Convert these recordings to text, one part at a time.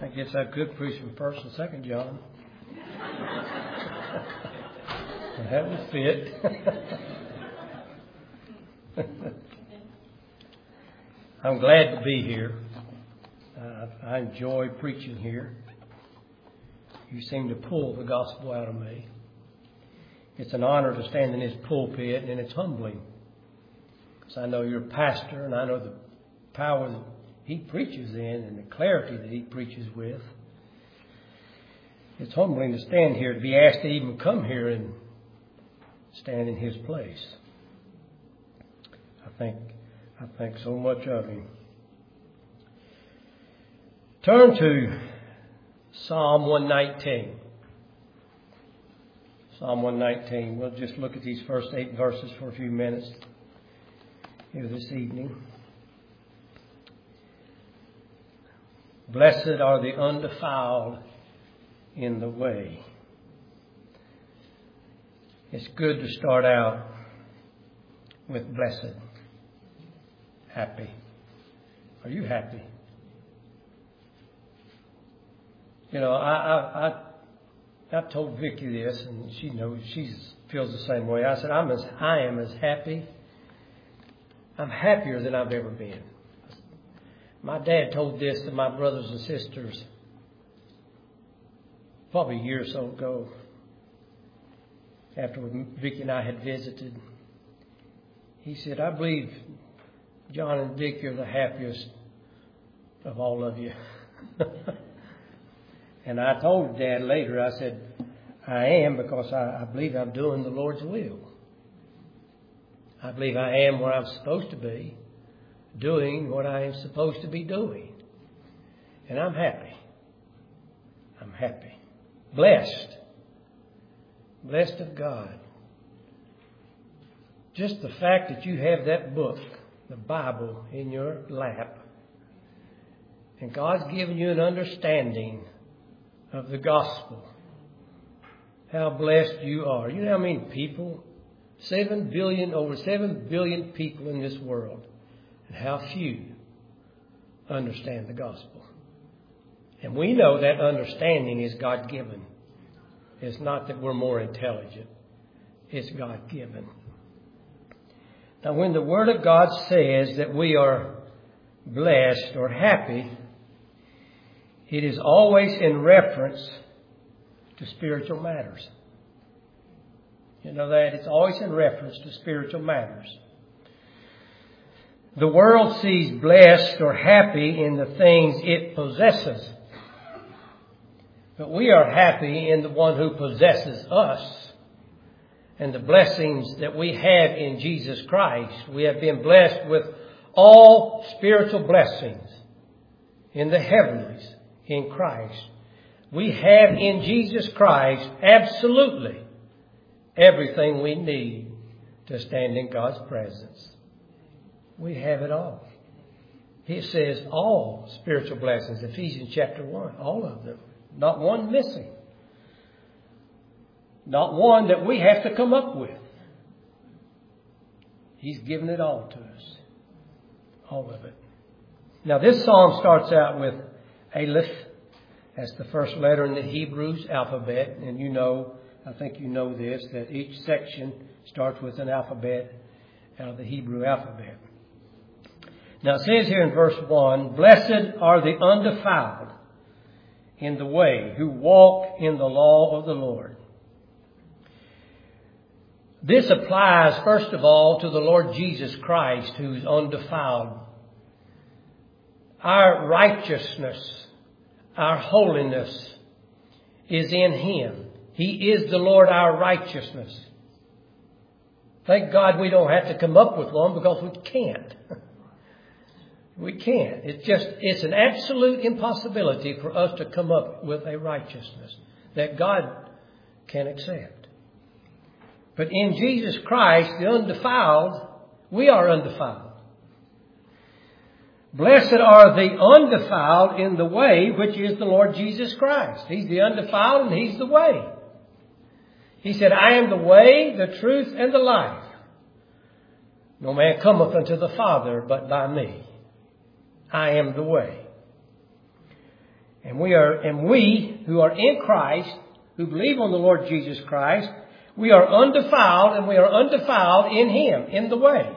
I guess I could preach from 1st and 2nd John. That would fit. I'm glad to be here. I enjoy preaching here. You seem to pull the gospel out of me. It's an honor to stand in his pulpit, and it's humbling. Because I know you're a pastor, and I know the power that he preaches in and the clarity that he preaches with. It's humbling to stand here, to be asked to even come here and stand in his place. I think so much of him. Turn to Psalm 119. Psalm 119. We'll just look at these first 8 verses for a few minutes here this evening. Blessed are the undefiled in the way. It's good to start out with blessed. Happy. Are you happy? You know, I've told Vicki this, and she knows, she feels the same way. I said, I am as happy. I'm happier than I've ever been. My dad told this to my brothers and sisters probably a year or so ago, after Vicki and I had visited. He said, I believe John and Dick, you're the happiest of all of you. And I told Dad later, I said, I am, because I believe I'm doing the Lord's will. I believe I am where I'm supposed to be, doing what I am supposed to be doing. And I'm happy. I'm happy. Blessed. Blessed of God. Just the fact that you have that book, the Bible, in your lap, and God's given you an understanding of the gospel. How blessed you are. You know how many people? Over 7 billion people in this world. And how few understand the gospel. And we know that understanding is God-given. It's not that we're more intelligent. It's God-given. Now, when the Word of God says that we are blessed or happy, it is always in reference to spiritual matters. You know that? It's always in reference to spiritual matters. The world sees blessed or happy in the things it possesses. But we are happy in the one who possesses us and the blessings that we have in Jesus Christ. We have been blessed with all spiritual blessings in the heavenlies in Christ. We have in Jesus Christ absolutely everything we need to stand in God's presence. We have it all. He says all spiritual blessings, Ephesians chapter 1, all of them. Not one missing. Not one that we have to come up with. He's given it all to us. All of it. Now this psalm starts out with Aleph. That's the first letter in the Hebrew alphabet. And you know, I think you know this, that each section starts with an alphabet out of the Hebrew alphabet. Now it says here in verse 1, blessed are the undefiled in the way, who walk in the law of the Lord. This applies, first of all, to the Lord Jesus Christ, who's undefiled. Our righteousness, our holiness is in Him. He is the Lord, our righteousness. Thank God we don't have to come up with one, because we can't. We can't. It's an absolute impossibility for us to come up with a righteousness that God can accept. But in Jesus Christ, the undefiled, we are undefiled. Blessed are the undefiled in the way, which is the Lord Jesus Christ. He's the undefiled and He's the way. He said, I am the way, the truth, and the life. No man cometh unto the Father but by me. I am the way. And we who are in Christ, who believe on the Lord Jesus Christ, we are undefiled, and we are undefiled in Him, in the way.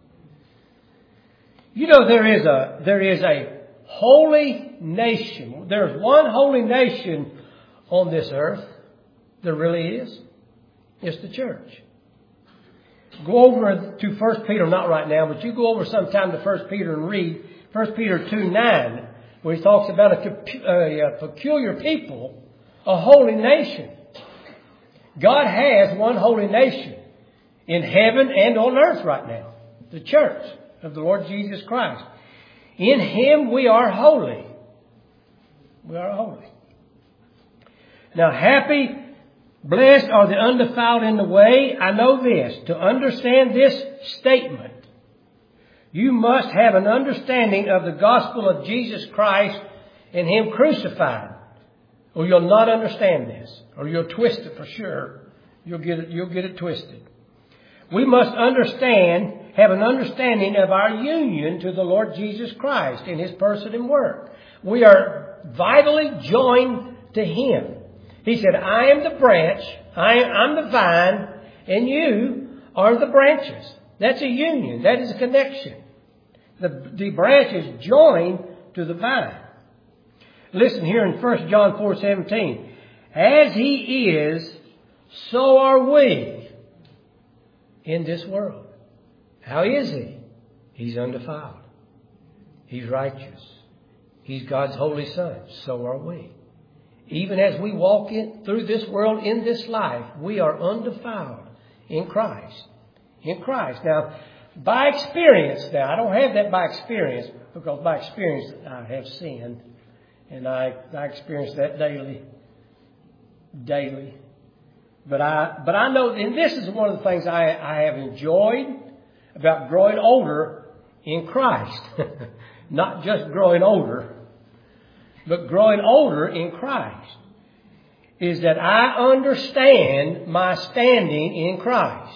You know, there is a holy nation. There's one holy nation on this earth. There really is. It's the church. Go over to 1 Peter, not right now, but you go over sometime to 1 Peter and read 1 Peter 2:9, where he talks about a peculiar people, a holy nation. God has one holy nation in heaven and on earth right now. The church of the Lord Jesus Christ. In Him we are holy. We are holy. Now, happy, blessed are the undefiled in the way. I know this. To understand this statement, you must have an understanding of the gospel of Jesus Christ and Him crucified. Or you'll not understand this. Or you'll twist it for sure. You'll get it twisted. We must have an understanding of our union to the Lord Jesus Christ in His person and work. We are vitally joined to Him. He said, I am the branch, I'm the vine, and you are the branches. That's a union. That is a connection. The branch is joined to the vine. Listen here in 1 John 4:17. As He is, so are we in this world. How is He? He's undefiled. He's righteous. He's God's holy Son. So are we. Even as we walk through this world in this life, we are undefiled in Christ. In Christ. Now, by experience, I don't have that by experience, because by experience I have sinned. And I experience that daily. But I know, and this is one of the things I have enjoyed about growing older in Christ. Not just growing older, but growing older in Christ. Is that I understand my standing in Christ.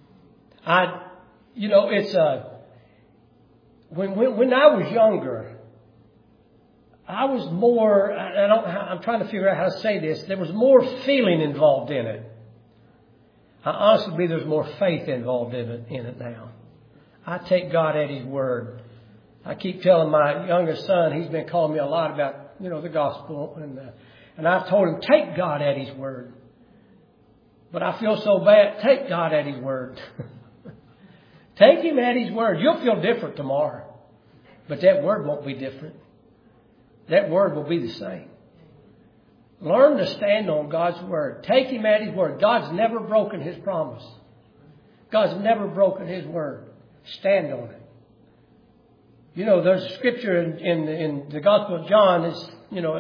When I was younger, I was more, I'm trying to figure out how to say this. There was more feeling involved in it. I honestly believe there's more faith involved in it now. I take God at His word. I keep telling my youngest son, he's been calling me a lot about, the gospel. And I've told him, take God at His word. But I feel so bad. Take God at His word. Take Him at His word. You'll feel different tomorrow. But that word won't be different. That word will be the same. Learn to stand on God's word. Take Him at His word. God's never broken His promise. God's never broken His word. Stand on it. There's a scripture in the Gospel of John is,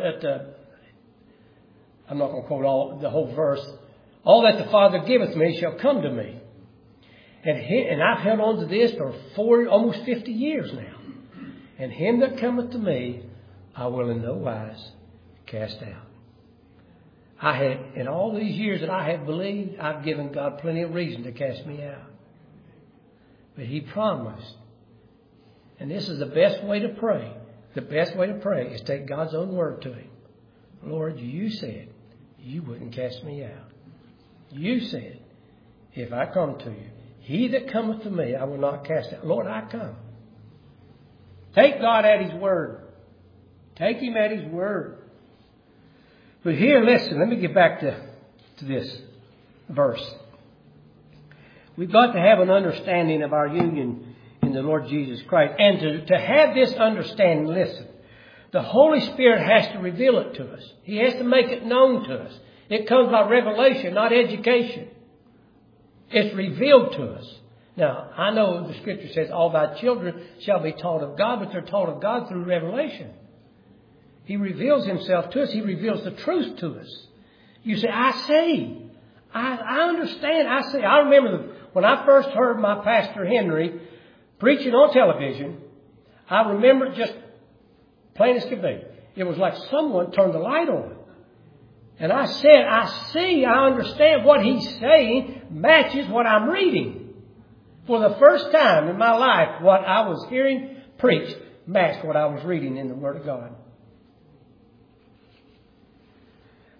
I'm not going to quote the whole verse. All that the Father giveth me shall come to me. And I've held on to this for almost 50 years now. And him that cometh to me, I will in no wise cast out. In all these years that I have believed, I've given God plenty of reason to cast me out. But He promised. And this is the best way to pray. The best way to pray is take God's own word to Him. Lord, you said you wouldn't cast me out. You said, if I come to you, he that cometh to me, I will not cast out. Lord, I come. Take God at His word. Take Him at His word. But here, listen, let me get back to this verse. We've got to have an understanding of our union in the Lord Jesus Christ. And to have this understanding, listen, the Holy Spirit has to reveal it to us. He has to make it known to us. It comes by revelation, not education. It's revealed to us. Now, I know the Scripture says all thy children shall be taught of God, but they're taught of God through revelation. He reveals Himself to us. He reveals the truth to us. You say, I see. I understand. I see. I remember when I first heard my Pastor Henry preaching on television, I remember just plain as could be. It was like someone turned the light on. And I said, I see, I understand what he's saying matches what I'm reading. For the first time in my life, what I was hearing preached matched what I was reading in the Word of God.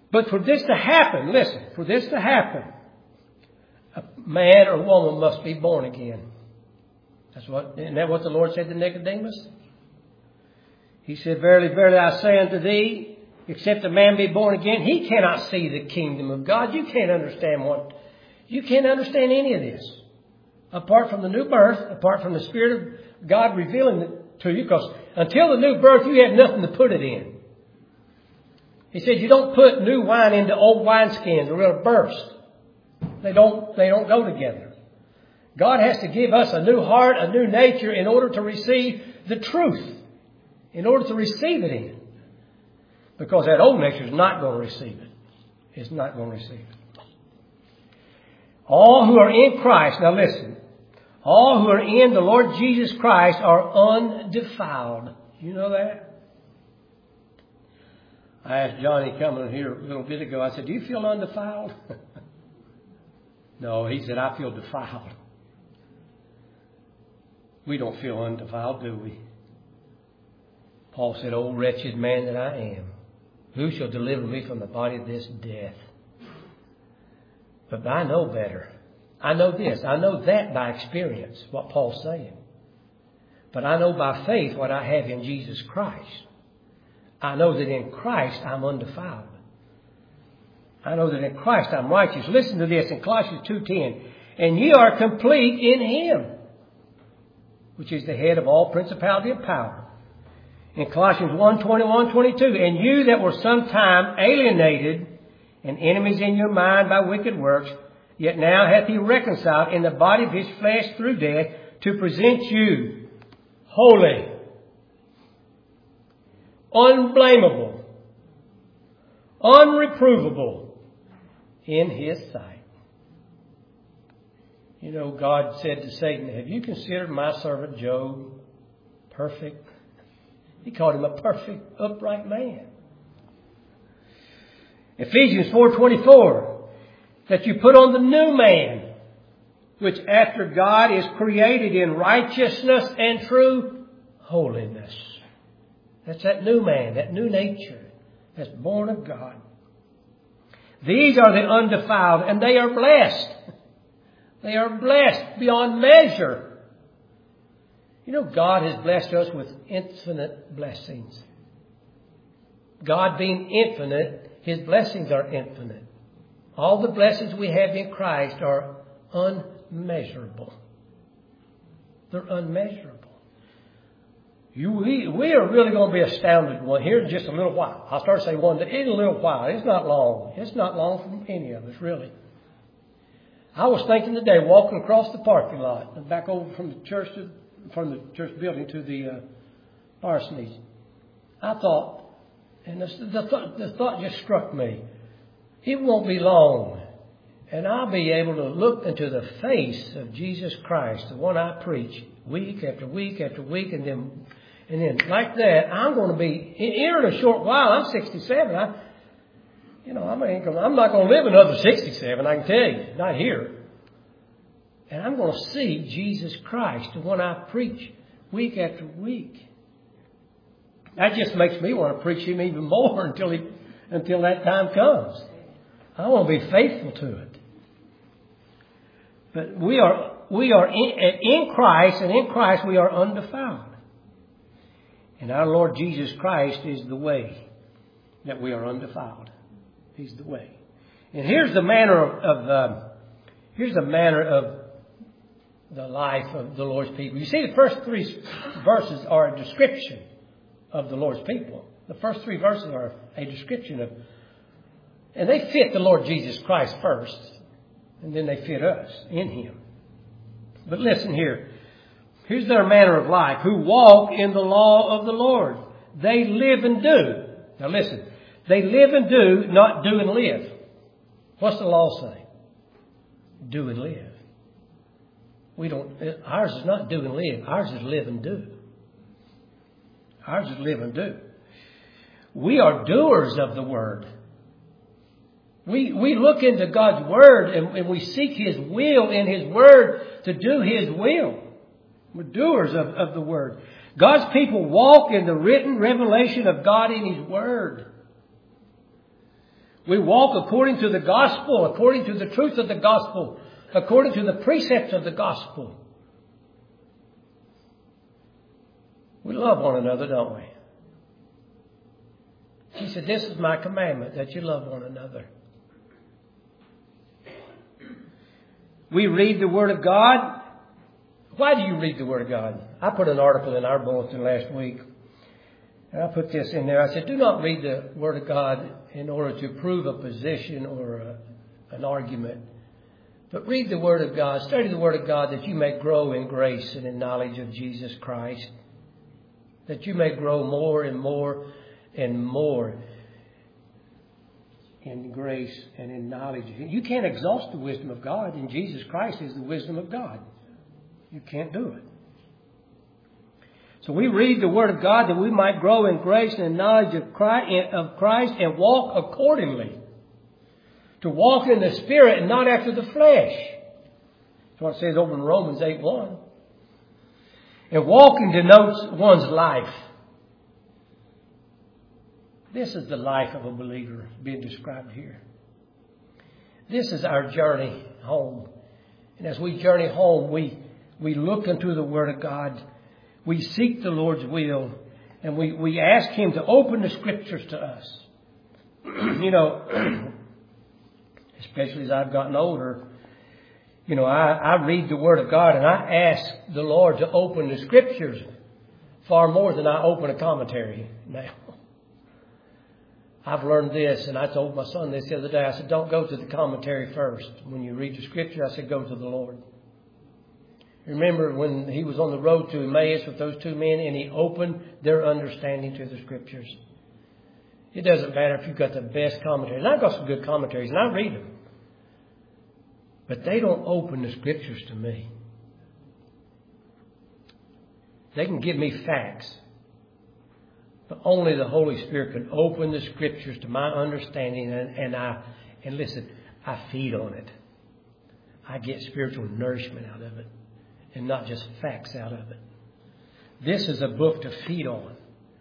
But for this to happen, listen, for this to happen, a man or woman must be born again. Isn't that what the Lord said to Nicodemus? He said, Verily, verily, I say unto thee, except a man be born again, he cannot see the kingdom of God. You can't understand any of this. Apart from the new birth, apart from the Spirit of God revealing it to you, because until the new birth, you have nothing to put it in. He said, you don't put new wine into old wineskins or it'll burst. They don't go together. God has to give us a new heart, a new nature in order to receive the truth. In order to receive it in. Because that old nature is not going to receive it. It's not going to receive it. All who are in Christ, now listen, all who are in the Lord Jesus Christ are undefiled. You know that? I asked Johnny coming here a little bit ago, I said, do you feel undefiled? No, he said, I feel defiled. We don't feel undefiled, do we? Paul said, O wretched man that I am, who shall deliver me from the body of this death? But I know better. I know this. I know that by experience, what Paul's saying. But I know by faith what I have in Jesus Christ. I know that in Christ I'm undefiled. I know that in Christ I'm righteous. Listen to this in Colossians 2:10. And ye are complete in Him, which is the head of all principality and power. In Colossians 1:21-22, and you that were sometime alienated and enemies in your mind by wicked works, yet now hath He reconciled in the body of His flesh through death to present you holy, unblameable, unreprovable in His sight. You know, God said to Satan, have you considered my servant Job perfect? He called him a perfect, upright man. Ephesians 4:24, that you put on the new man, which after God is created in righteousness and true holiness. That's that new man, that new nature that's born of God. These are the undefiled, and they are blessed. They are blessed beyond measure. You know, God has blessed us with infinite blessings. God being infinite, His blessings are infinite. All the blessings we have in Christ are unmeasurable. They're unmeasurable. We are really going to be astounded here in just a little while. I'll start to say one day, in a little while. It's not long. It's not long from any of us, really. I was thinking today, walking across the parking lot, and back over from the church building to the parsonage. I thought, and the thought just struck me, it won't be long, and I'll be able to look into the face of Jesus Christ, the one I preach, week after week after week, and then like that, I'm going to be, here in a short while, I'm 67, I'm not going to live another 67, I can tell you, not here. And I'm going to see Jesus Christ, the one I preach week after week. That just makes me want to preach Him even more until that time comes. I want to be faithful to it. But we are in Christ, and in Christ we are undefiled. And our Lord Jesus Christ is the way that we are undefiled. He's the way. And here's the manner of the life of the Lord's people. You see, the first three verses are a description of the Lord's people. The first three verses are a description of, and they fit the Lord Jesus Christ first, and then they fit us in Him. But listen here. Here's their manner of life. Who walk in the law of the Lord. They live and do. Now listen. They live and do, not do and live. What's the law say? Do and live. Ours is not do and live. Ours is live and do. Ours is live and do. We are doers of the Word. We look into God's Word and we seek His will in His Word to do His will. We're doers of the Word. God's people walk in the written revelation of God in His Word. We walk according to the gospel, according to the truth of the gospel, according to the precepts of the gospel. We love one another, don't we? He said, this is my commandment, that you love one another. We read the Word of God. Why do you read the Word of God? I put an article in our bulletin last week. And I put this in there. I said, do not read the Word of God in order to prove a position or an argument. But read the Word of God. Study the Word of God that you may grow in grace and in knowledge of Jesus Christ. That you may grow more and more and more in grace and in knowledge. You can't exhaust the wisdom of God, and Jesus Christ is the wisdom of God. You can't do it. So we read the Word of God that we might grow in grace and in knowledge of Christ and walk accordingly. To walk in the Spirit and not after the flesh. That's what it says over in Romans 8:1. And walking denotes one's life. This is the life of a believer being described here. This is our journey home. And as we journey home, we look into the Word of God. We seek the Lord's will. And we ask Him to open the Scriptures to us. You know, especially as I've gotten older, you know, I read the Word of God and I ask the Lord to open the Scriptures far more than I open a commentary now. I've learned this, and I told my son this the other day. I said, don't go to the commentary first. When you read the Scripture, I said, go to the Lord. Remember when he was on the road to Emmaus with those two men and he opened their understanding to the Scriptures. It doesn't matter if you've got the best commentaries. And I've got some good commentaries, and I read them. But they don't open the Scriptures to me. They can give me facts. But only the Holy Spirit can open the Scriptures to my understanding. And listen, I feed on it. I get spiritual nourishment out of it. And not just facts out of it. This is a book to feed on.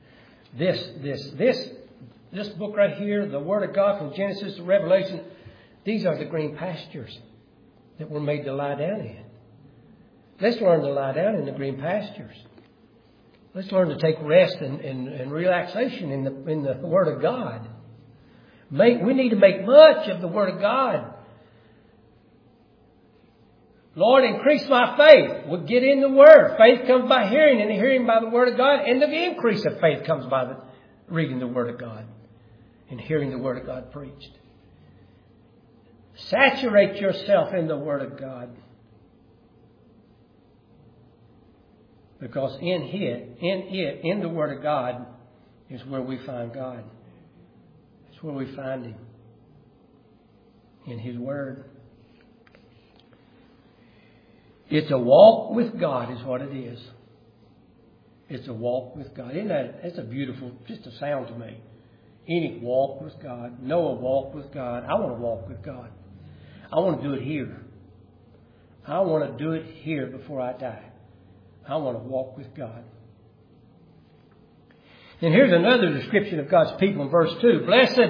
This book right here, the Word of God from Genesis to Revelation, these are the green pastures that we're made to lie down in. Let's learn to lie down in the green pastures. Let's learn to take rest and relaxation in the Word of God. We need to make much of the Word of God. Lord, increase my faith. We'll get in the Word. Faith comes by hearing, and hearing by the Word of God. And the increase of faith comes by reading the Word of God and hearing the Word of God preached. Saturate yourself in the Word of God. Because in the Word of God is where we find God. It's where we find Him. In His Word. It's a walk with God is what it is. It's a walk with God. Isn't that, that's a beautiful, just a sound to me. Any walk with God. Noah walked with God. I want to walk with God. I want to do it here. I want to do it here before I die. I want to walk with God. And here's another description of God's people in verse 2.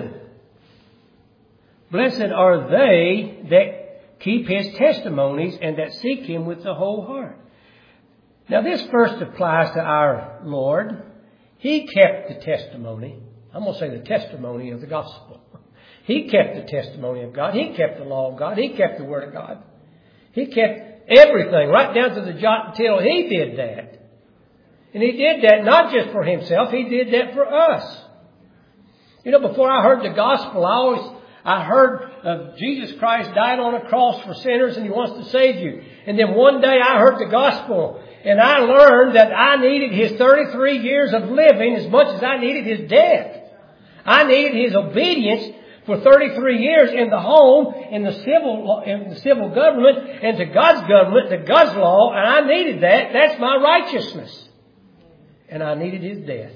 Blessed are they that keep His testimonies and that seek Him with the whole heart. Now this first applies to our Lord. He kept the testimony. I'm going to say the testimony of the gospel. He kept the testimony of God. He kept the law of God. He kept the Word of God. He kept everything right down to the jot and tittle. He did that. And He did that not just for Himself. He did that for us. You know, before I heard the gospel, I heard of Jesus Christ died on a cross for sinners and He wants to save you. And then one day I heard the gospel and I learned that I needed His 33 years of living as much as I needed His death. I needed His obedience for 33 years in the home, in the civil government, and to God's government, to God's law, and I needed that. That's my righteousness. And I needed His death.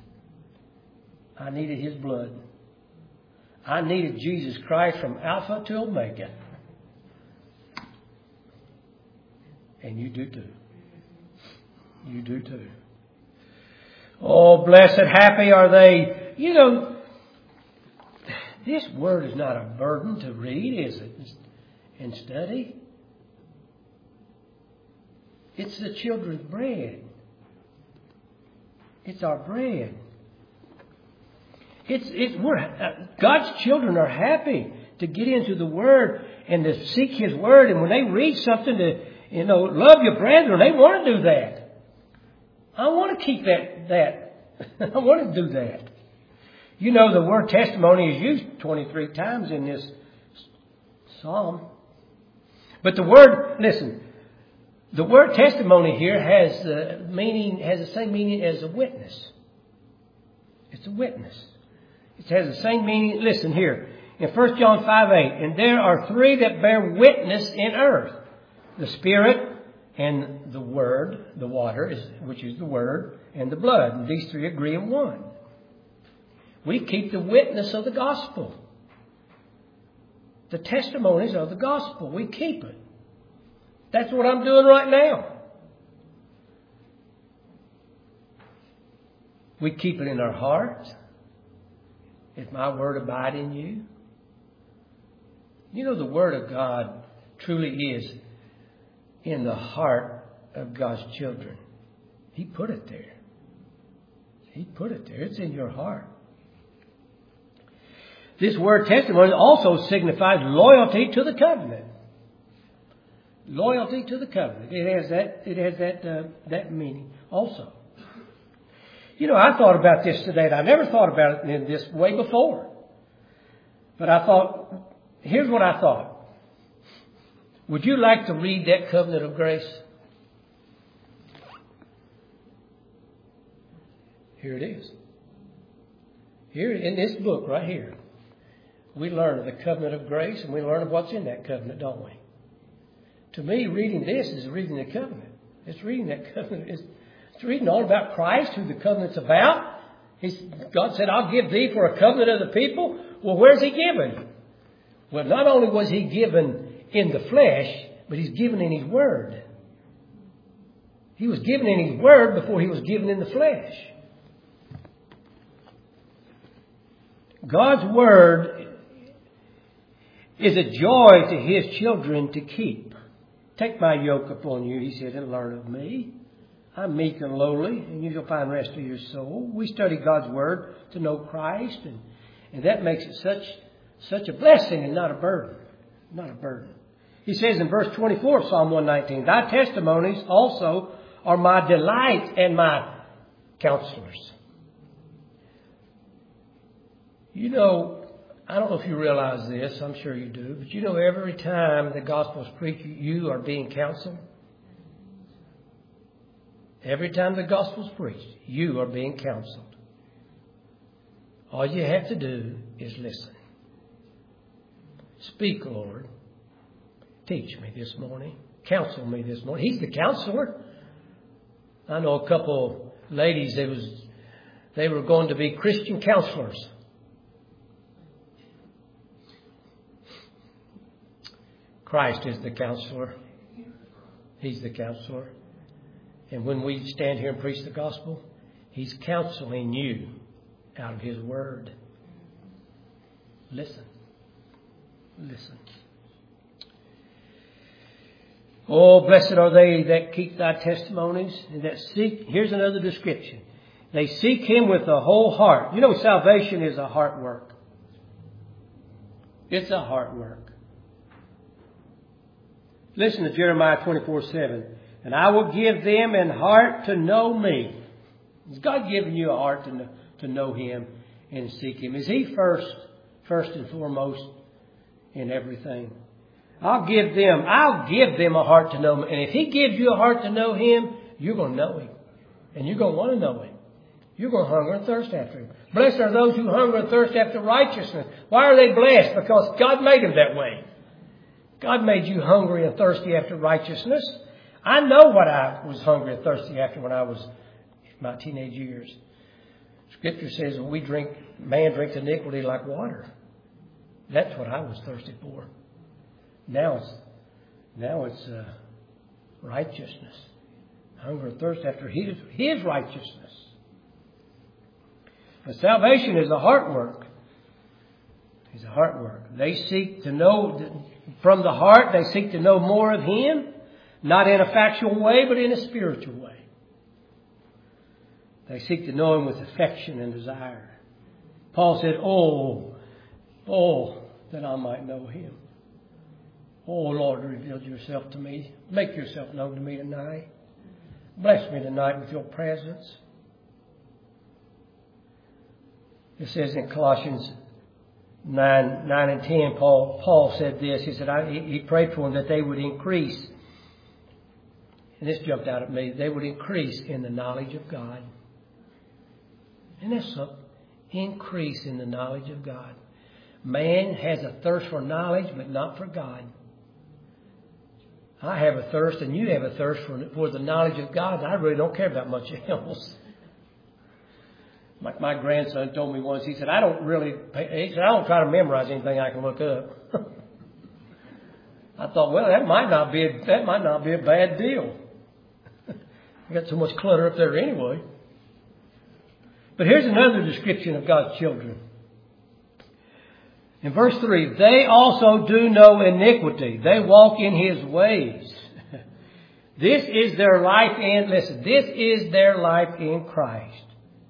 I needed His blood. I needed Jesus Christ from Alpha to Omega. And you do too. You do too. Oh, blessed, happy are they. You know, This Word is not a burden to read, is it? And study. It's the children's bread. It's our bread. God's children are happy to get into the Word and to seek His Word. And when they read something to, love your brethren, they want to do that. I want to keep that. I want to do that. The word testimony is used 23 times in this psalm. But the word testimony here has the same meaning as a witness. It's a witness. It has the same meaning. Listen here. In 1 John 5:8, and there are three that bear witness in earth. The Spirit and the Word, the water, which is the Word, and the blood. And these three agree in one. We keep the witness of the gospel. The testimonies of the gospel. We keep it. That's what I'm doing right now. We keep it in our hearts. If my word abide in you. The Word of God truly is in the heart of God's children. He put it there. He put it there. It's in your heart. This word testimony also signifies loyalty to the covenant. Loyalty to the covenant. It has that meaning also. I thought about this today. And I never thought about it in this way before. But I thought, here's what I thought. Would you like to read that covenant of grace? Here it is. Here in this book right here. We learn of the covenant of grace and we learn of what's in that covenant, don't we? To me, reading this is reading the covenant. It's reading that covenant. It's reading all about Christ, who the covenant's about. God said, I'll give thee for a covenant of the people. Well, where's He given? Well, not only was He given in the flesh, but He's given in His Word. He was given in His Word before He was given in the flesh. God's Word is a joy to His children to keep. Take my yoke upon you, He said, and learn of me. I'm meek and lowly, and you shall find rest to your soul. We study God's Word to know Christ, and that makes it such a blessing and not a burden. Not a burden. He says in verse 24 of Psalm 119, thy testimonies also are my delight and my counselors. I don't know if you realize this. I'm sure you do. But every time the gospel is preached, you are being counseled. Every time the gospel is preached, you are being counseled. All you have to do is listen. Speak, Lord. Teach me this morning. Counsel me this morning. He's the counselor. I know a couple ladies, they were going to be Christian counselors. Christ is the counselor. He's the counselor. And when we stand here and preach the gospel, He's counseling you out of His Word. Listen. Listen. Oh, blessed are they that keep thy testimonies and that seek. Here's another description. They seek Him with the whole heart. Salvation is a heart work. It's a heart work. Listen to Jeremiah 24:7. And I will give them an heart to know me. Has God given you a heart to know Him and seek Him? Is He first and foremost in everything? I'll give them a heart to know Him. And if He gives you a heart to know Him, you're going to know Him. And you're going to want to know Him. You're going to hunger and thirst after Him. Blessed are those who hunger and thirst after righteousness. Why are they blessed? Because God made them that way. God made you hungry and thirsty after righteousness. I know what I was hungry and thirsty after when I was in my teenage years. Scripture says when man drinks iniquity like water. That's what I was thirsty for. Now it's righteousness. Hunger and thirst after His righteousness. But salvation is a heart work. It's a heart work. They seek to know, from the heart, they seek to know more of Him, not in a factual way, but in a spiritual way. They seek to know Him with affection and desire. Paul said, oh, that I might know Him. Oh, Lord, reveal yourself to me. Make yourself known to me tonight. Bless me tonight with your presence. It says in Colossians 9 and 10, Paul said this. He said, he prayed for them that they would increase. And this jumped out at me. They would increase in the knowledge of God. And that's something. Increase in the knowledge of God. Man has a thirst for knowledge, but not for God. I have a thirst, and you have a thirst for the knowledge of God. I really don't care about much else. Like my grandson told me once, he said, I don't try to memorize anything I can look up. I thought, well, that might not be a bad deal. I got so much clutter up there anyway. But here's another description of God's children. In verse 3, they also do no iniquity. They walk in His ways. This is their life this is their life in Christ.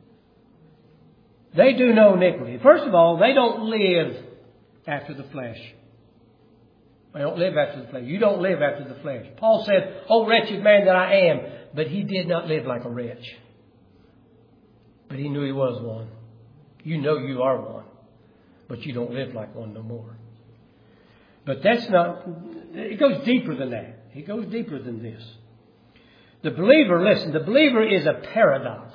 They do no iniquity. First of all, they don't live after the flesh. They don't live after the flesh. You don't live after the flesh. Paul said, "Oh, wretched man that I am." But he did not live like a wretch. But he knew he was one. You know you are one. But you don't live like one no more. But that's not, it goes deeper than that. It goes deeper than this. The believer is a paradox.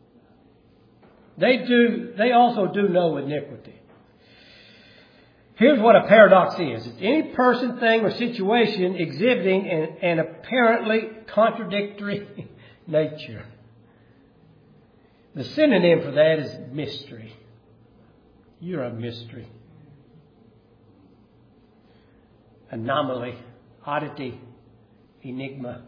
They also do no iniquity. Here's what a paradox is. It's any person, thing, or situation exhibiting an apparently contradictory nature. The synonym for that is mystery. You're a mystery. Anomaly, oddity, enigma.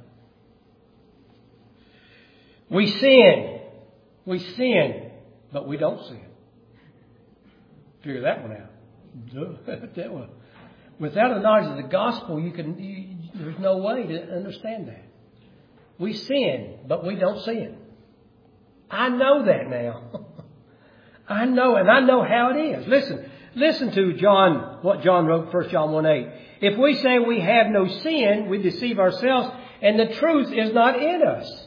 We sin, but we don't sin. Figure that one out. Without a knowledge of the gospel, there's no way to understand that. We sin, but we don't sin. I know that now. I know, and I know how it is. Listen to what John wrote, 1 John 1:8. If we say we have no sin, we deceive ourselves, and the truth is not in us.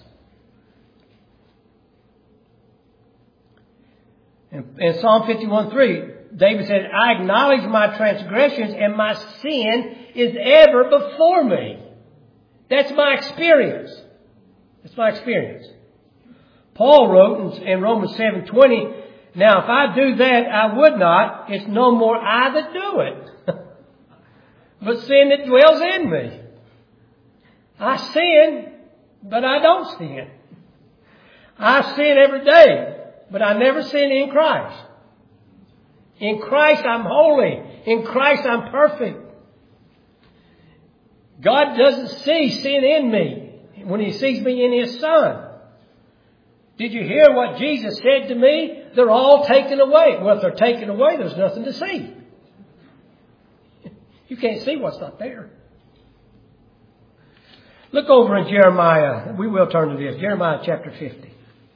In Psalm 51:3, David said, I acknowledge my transgressions, and my sin is ever before me. That's my experience. That's my experience. Paul wrote in Romans 7:20, now if I do that, I would not. It's no more I that do it, but sin that dwells in me. I sin, but I don't sin. I sin every day, but I never sin in Christ. In Christ I'm holy. In Christ I'm perfect. God doesn't see sin in me when He sees me in His Son. Did you hear what Jesus said to me? They're all taken away. Well, if they're taken away, there's nothing to see. You can't see what's not there. Look over in Jeremiah. We will turn to this. Jeremiah chapter 50.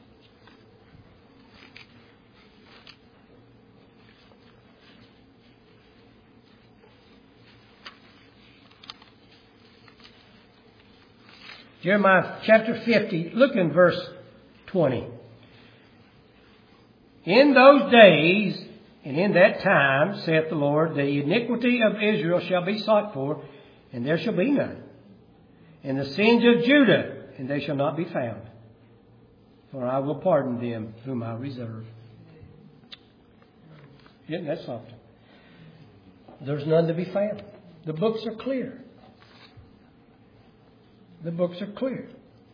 Jeremiah chapter 50, look in verse 20. In those days and in that time, saith the Lord, the iniquity of Israel shall be sought for, and there shall be none. And the sins of Judah, and they shall not be found. For I will pardon them whom I reserve. Isn't that something? There's none to be found. The books are clear. The books are clear.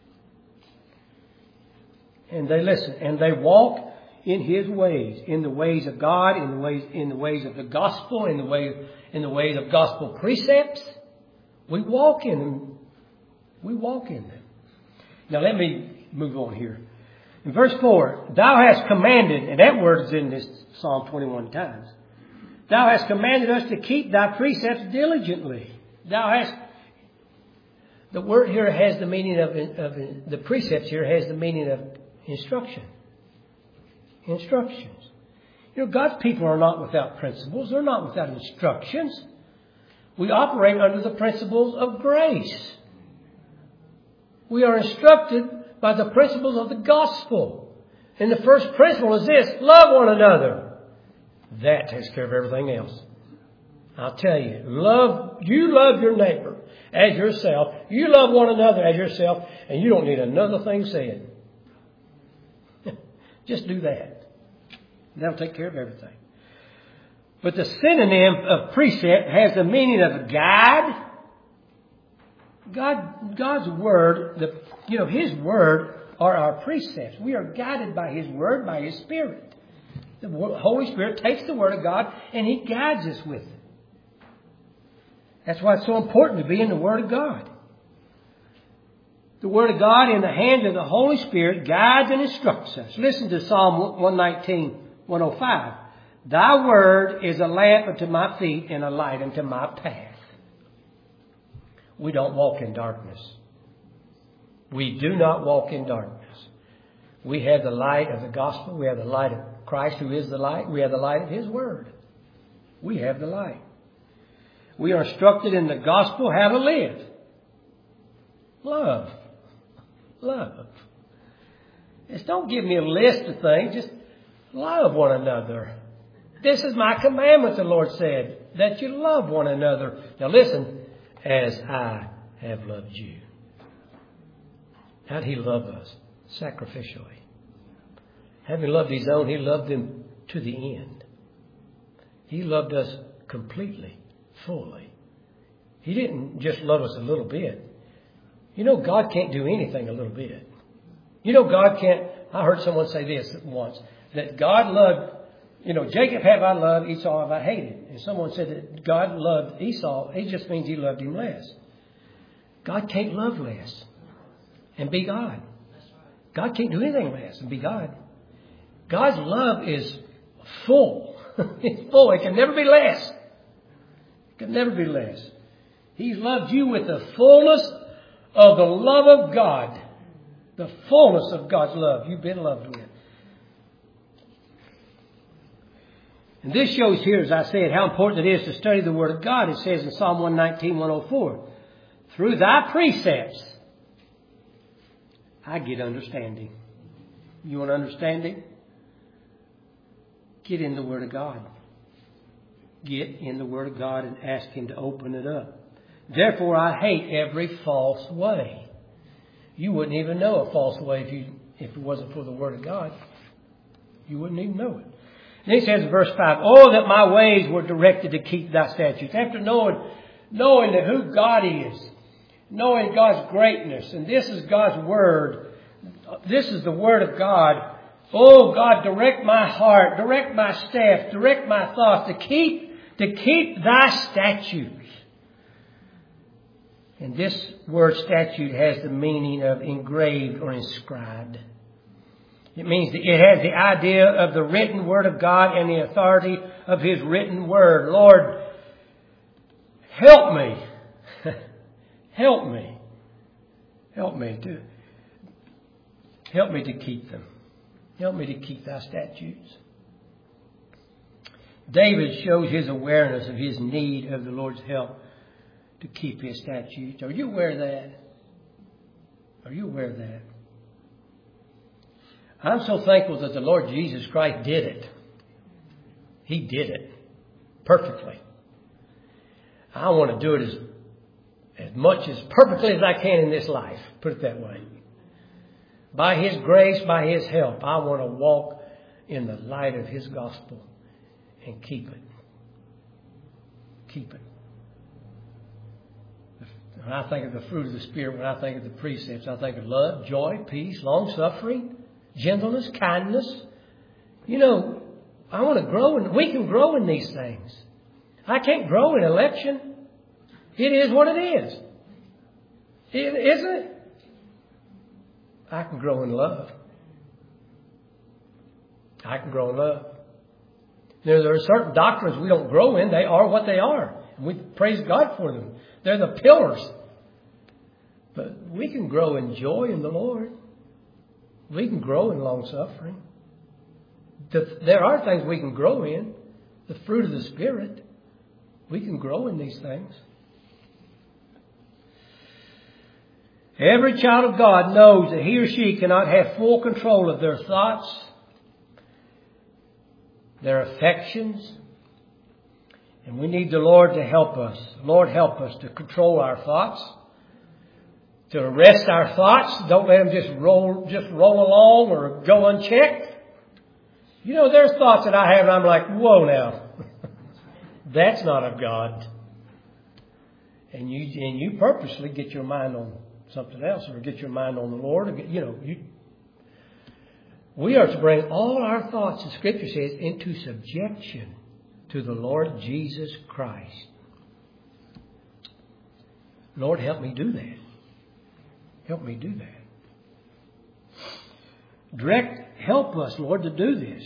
And they listen. And they walk in His ways. In the ways of God. In the ways of the gospel. In the ways of gospel precepts. We walk in them. We walk in them. Now let me move on here. In verse 4. Thou hast commanded. And that word is in this Psalm 21 times. Thou hast commanded us to keep thy precepts diligently. Thou hast... The word here has the meaning of the precepts here has the meaning of instruction. Instructions. You know, God's people are not without principles. They're not without instructions. We operate under the principles of grace. We are instructed by the principles of the gospel. And the first principle is this: love one another. That takes care of everything else. I'll tell you, you love your neighbor as yourself. You love one another as yourself, and you don't need another thing said. Just do that. That'll take care of everything. But the synonym of precept has the meaning of a guide. God's Word, His Word are our precepts. We are guided by His Word, by His Spirit. The Holy Spirit takes the Word of God and He guides us with it. That's why it's so important to be in the Word of God. The Word of God in the hands of the Holy Spirit guides and instructs us. Listen to Psalm 119, 105. Thy Word is a lamp unto my feet and a light unto my path. We don't walk in darkness. We do not walk in darkness. We have the light of the gospel. We have the light of Christ, who is the light. We have the light of His Word. We have the light. We are instructed in the gospel how to live. Love. Love. Just don't give me a list of things. Just love one another. This is my commandment, the Lord said, that you love one another. Now listen, as I have loved you. How did He love us? Sacrificially. Having loved His own, He loved them to the end. He loved us completely, fully. He didn't just love us a little bit. You know, God can't do anything a little bit. You know, God can't... I heard someone say this once, that God loved... Jacob have I loved, Esau have I hated. And someone said that God loved Esau. It just means He loved him less. God can't love less and be God. God can't do anything less and be God. God's love is full. It's full. It can never be less. It can never be less. He's loved you with the fullness of the love of God. The fullness of God's love you've been loved with. And this shows here, as I said, how important it is to study the Word of God. It says in Psalm 119, 104, through thy precepts, I get understanding. You want understanding? Get in the Word of God. Get in the Word of God and ask Him to open it up. Therefore, I hate every false way. You wouldn't even know a false way if it wasn't for the Word of God. You wouldn't even know it. And he says in verse 5, oh, that my ways were directed to keep thy statutes. After knowing that who God is, knowing God's greatness, and this is God's Word, this is the Word of God. Oh, God, direct my heart, direct my steps, direct my thoughts to keep thy statutes. And this word statute has the meaning of engraved or inscribed. It means that it has the idea of the written Word of God and the authority of His written Word. Lord, help me. Help me. Help me to keep them. Help me to keep thy statutes. David shows his awareness of his need of the Lord's help to keep His statutes. Are you aware of that? Are you aware of that? I'm so thankful that the Lord Jesus Christ did it. He did it perfectly. I want to do it as much as perfectly as I can in this life. Put it that way. By His grace, by His help, I want to walk in the light of His gospel and keep it. Keep it. When I think of the fruit of the Spirit, when I think of the precepts, I think of love, joy, peace, long-suffering, gentleness, kindness. You know, I want to grow, and we can grow in these things. I can't grow in election. It is what it is. Isn't it? I can grow in love. I can grow in love. There are certain doctrines we don't grow in. They are what they are. And we praise God for them. They're the pillars. But we can grow in joy in the Lord. We can grow in long suffering. There are things we can grow in. The fruit of the Spirit. We can grow in these things. Every child of God knows that he or she cannot have full control of their thoughts, their affections, and we need the Lord to help us. Lord, help us to control our thoughts, to arrest our thoughts. Don't let them just roll along or go unchecked. You know, there's thoughts that I have and I'm like, whoa now. That's not of God. And you purposely get your mind on something else, or get your mind on the Lord. Or we are to bring all our thoughts, the Scripture says, into subjection to the Lord Jesus Christ. Lord, help me do that. Help me do that. Help us, Lord, to do this.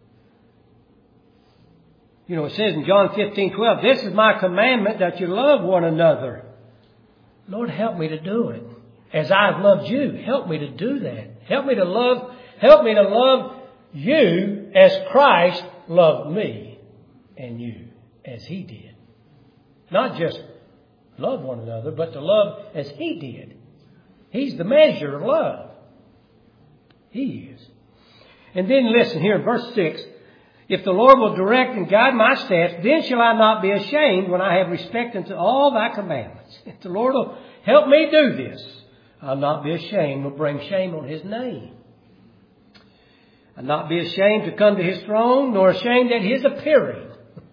You know, it says in John 15:12, this is my commandment, that you love one another. Lord, help me to do it. As I've loved you, help me to do that. Help me to love you as Christ loved me and you as He did. Not just love one another, but to love as He did. He's the measure of love. He is. And then listen here in verse 6. If the Lord will direct and guide my steps, then shall I not be ashamed when I have respect unto all thy commandments. If the Lord will help me do this, I'll not be ashamed. Will bring shame on His name. I'll not be ashamed to come to His throne, nor ashamed at His appearing.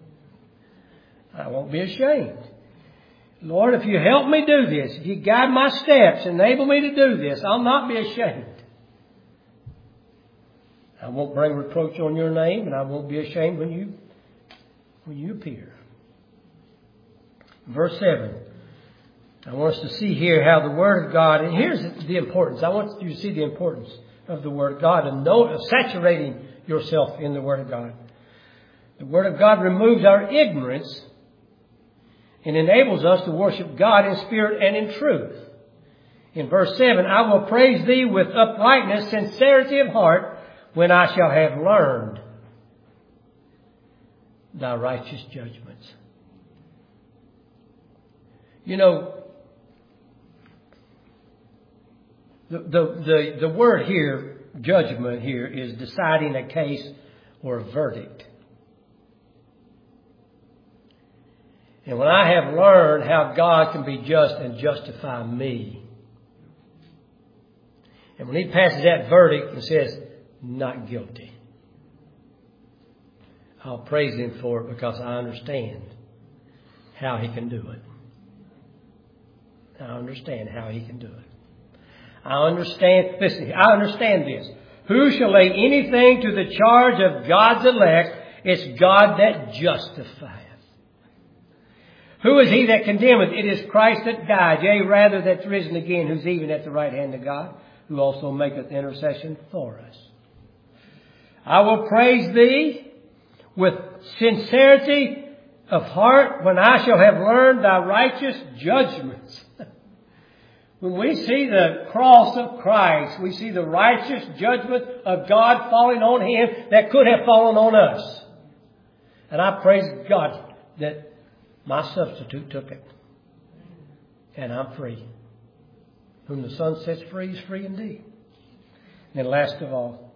I won't be ashamed. Lord, if you help me do this, if you guide my steps, enable me to do this, I'll not be ashamed. I won't bring reproach on your name, and I won't be ashamed when you appear. Verse 7. I want us to see here how the Word of God, and here's the importance. I want you to see the importance of the Word of God and of saturating yourself in the Word of God. The Word of God removes our ignorance and enables us to worship God in spirit and in truth. In verse 7, I will praise thee with uprightness, sincerity of heart, when I shall have learned thy righteous judgments. You know, the word here, judgment here, is deciding a case or a verdict. And when I have learned how God can be just and justify me, and when He passes that verdict and says, not guilty, I'll praise Him for it because I understand how He can do it. I understand how He can do it. I understand this. Who shall lay anything to the charge of God's elect? It's God that justifieth. Who is he that condemneth? It is Christ that died, yea, rather that's risen again, who's even at the right hand of God, who also maketh intercession for us. I will praise thee with sincerity of heart when I shall have learned thy righteous judgments. When we see the cross of Christ, we see the righteous judgment of God falling on Him that could have fallen on us. And I praise God that my substitute took it. And I'm free. Whom the Son sets free is free indeed. And last of all,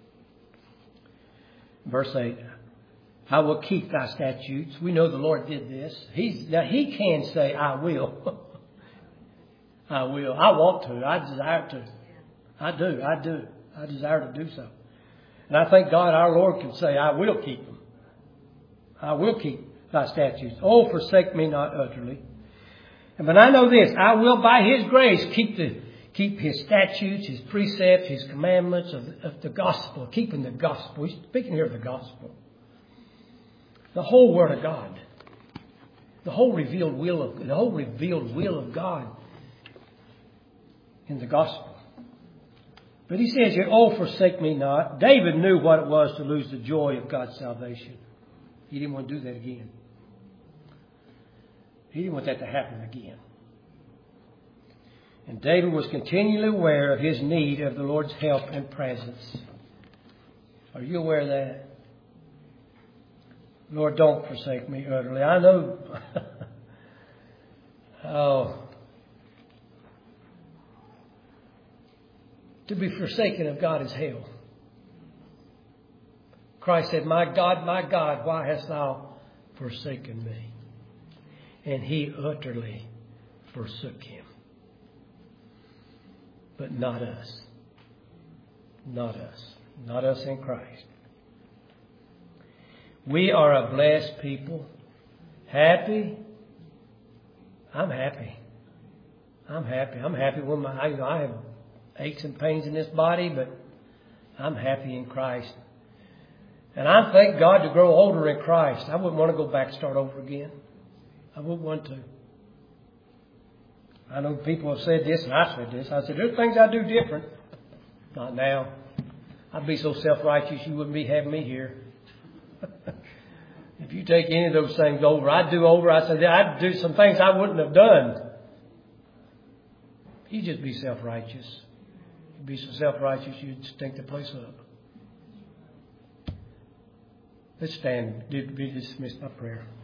verse 8, I will keep thy statutes. We know the Lord did this. Now He can say, I will. I will. I want to. I desire to. I do. I desire to do so. And I thank God our Lord can say, I will keep them. I will keep thy statutes. Oh, forsake me not utterly. But I know this, I will by His grace keep His statutes, His precepts, His commandments of the gospel, keeping the gospel. He's speaking here of the gospel. The whole Word of God. The whole revealed will of God in the gospel. But he says here, oh, forsake me not. David knew what it was to lose the joy of God's salvation. He didn't want to do that again. He didn't want that to happen again. And David was continually aware of his need of the Lord's help and presence. Are you aware of that? Lord, don't forsake me utterly. I know. Oh. To be forsaken of God is hell. Christ said, my God, why hast thou forsaken me? And He utterly forsook him. But not us. Not us. Not us in Christ. We are a blessed people. Happy. I'm happy. I'm happy. I'm happy when I have aches and pains in this body, but I'm happy in Christ. And I thank God to grow older in Christ. I wouldn't want to go back and start over again. I wouldn't want to. I know people have said this, and I said this. I said, there's things I do different. Not now. I'd be so self-righteous you wouldn't be having me here. If you take any of those things over, I'd do over. I said, I'd do some things I wouldn't have done. You'd just be self-righteous. You'd be so self-righteous you'd stink the place up. Let's stand. Be dismissed by prayer.